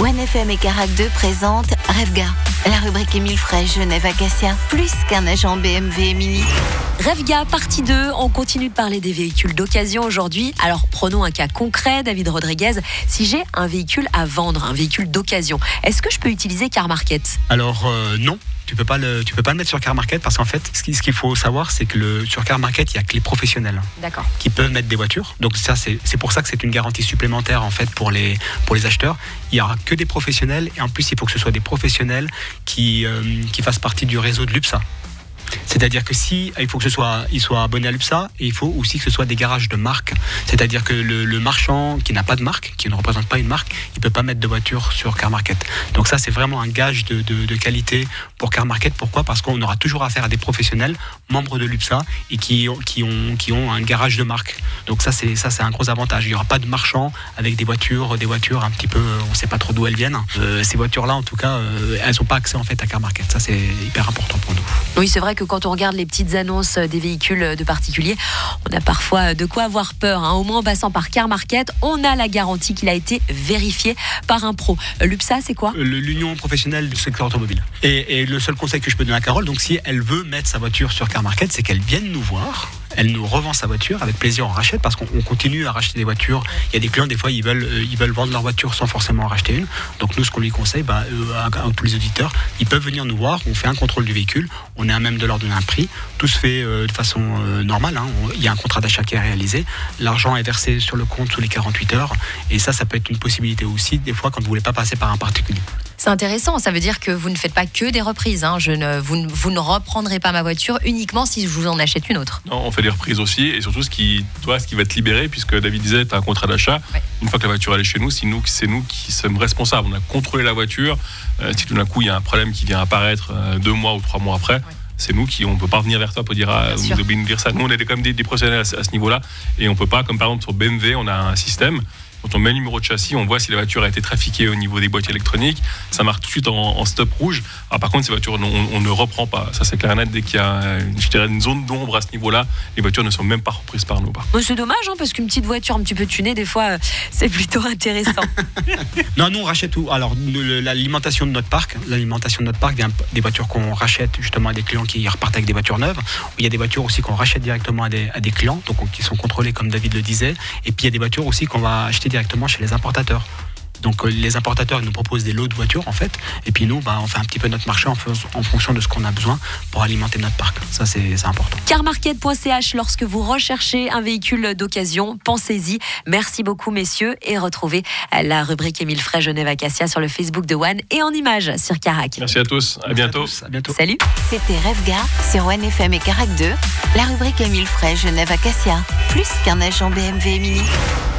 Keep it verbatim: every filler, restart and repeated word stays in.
One F M et Carac deux présente Revga, la rubrique Émile Frey, Genève Acacia, plus qu'un agent B M W Mini. Revga, partie deux, on continue de parler des véhicules d'occasion aujourd'hui. Alors prenons un cas concret, David Rodriguez. Si j'ai un véhicule à vendre, un véhicule d'occasion, est-ce que je peux utiliser Car Market ? Alors euh, non. Tu peux pas le, tu peux pas le mettre sur Car Market parce qu'en fait, ce qu'il faut savoir, c'est que le, sur Car Market, il y a que les professionnels D'accord. qui peuvent mettre des voitures. Donc ça, c'est, c'est pour ça que c'est une garantie supplémentaire en fait pour les, pour les acheteurs. Il y aura que des professionnels et en plus, il faut que ce soit des professionnels qui, euh, qui fassent partie du réseau de l'U P S A. C'est-à-dire que si il faut que ce soit, il soit abonné à l'U P S A et il faut aussi que ce soit des garages de marque. C'est-à-dire que le, le marchand qui n'a pas de marque, qui ne représente pas une marque, il peut pas mettre de voiture sur Car Market. Donc ça, c'est vraiment un gage de, de, de qualité pour Car Market. Pourquoi ? Parce qu'on aura toujours affaire à des professionnels membres de l'U P S A et qui, qui ont, qui ont un garage de marque. Donc ça, c'est ça, c'est un gros avantage. Il n'y aura pas de marchand avec des voitures, des voitures un petit peu, on ne sait pas trop d'où elles viennent. Euh, ces voitures-là, en tout cas, euh, elles n'ont pas accès en fait à Car Market. Ça, c'est hyper important pour nous. Oui, c'est vrai que quand on regarde les petites annonces des véhicules de particuliers, on a parfois de quoi avoir peur. Hein. Au moins, en passant par Car Market, on a la garantie qu'il a été vérifié par un pro. L'U P S A, c'est quoi ? L'Union professionnelle du secteur automobile. Et, et le seul conseil que je peux donner à Carole, donc si elle veut mettre sa voiture sur Car Market, c'est qu'elle vienne nous voir. Elle nous revend sa voiture, avec plaisir on rachète parce qu'on continue à racheter des voitures. Il y a des clients, des fois, ils veulent, ils veulent vendre leur voiture sans forcément en racheter une. Donc nous, ce qu'on lui conseille, bah, à, à tous les auditeurs, ils peuvent venir nous voir, on fait un contrôle du véhicule, on est à même de leur donner un prix. Tout se fait euh, de façon euh, normale, hein. On, il y a un contrat d'achat qui est réalisé, l'argent est versé sur le compte sous les quarante-huit heures. Et ça, ça peut être une possibilité aussi, des fois, quand vous ne voulez pas passer par un particulier. C'est intéressant, ça veut dire que vous ne faites pas que des reprises. Hein. Je ne, vous, vous ne reprendrez pas ma voiture uniquement si je vous en achète une autre. Non, on fait des reprises aussi, et surtout ce qui, toi, ce qui va être libéré, puisque David disait, tu as un contrat d'achat. Ouais. Une fois que la voiture elle est chez nous, c'est nous, c'est nous qui sommes responsables. On a contrôlé la voiture. Euh, si tout d'un coup il y a un problème qui vient apparaître euh, deux mois ou trois mois après, ouais. C'est nous qui, on ne peut pas venir vers toi pour dire, ah, vous devez nous dire ça. Nous, on est quand même des, des professionnels à, à ce niveau-là, et on ne peut pas, comme par exemple sur B M W, on a un système. Quand on met le numéro de châssis, on voit si la voiture a été trafiquée au niveau des boîtiers électroniques. Ça marque tout de suite en, en stop rouge. Alors par contre, ces voitures, on, on ne reprend pas. Ça, c'est clair et net. Dès qu'il y a je dirais, une zone d'ombre à ce niveau-là, les voitures ne sont même pas reprises par nous. Bon, c'est dommage, hein, parce qu'une petite voiture un petit peu tunée, des fois, c'est plutôt intéressant. Non, nous, on rachète tout. Alors, l'alimentation de notre parc, l'alimentation de notre parc, des voitures qu'on rachète justement à des clients qui repartent avec des voitures neuves. Il y a des voitures aussi qu'on rachète directement à des, à des clients, donc qui sont contrôlés, comme David le disait. Et puis, il y a des voitures aussi qu'on va acheter directement chez les importateurs. Donc euh, les importateurs ils nous proposent des lots de voitures en fait, et puis nous bah, on fait un petit peu notre marché en, f- en fonction de ce qu'on a besoin pour alimenter notre parc. Ça c'est, c'est important. Carmarket point c h, lorsque vous recherchez un véhicule d'occasion, pensez-y. Merci beaucoup messieurs, et retrouvez la rubrique Émile Frey Genève Acacia sur le Facebook de One et en images sur Carac. Merci à tous, à bientôt. À tous, à bientôt. Salut. C'était Revga sur One F M et Carac deux, la rubrique Émile Frey Genève Acacia, plus qu'un agent B M W Mini.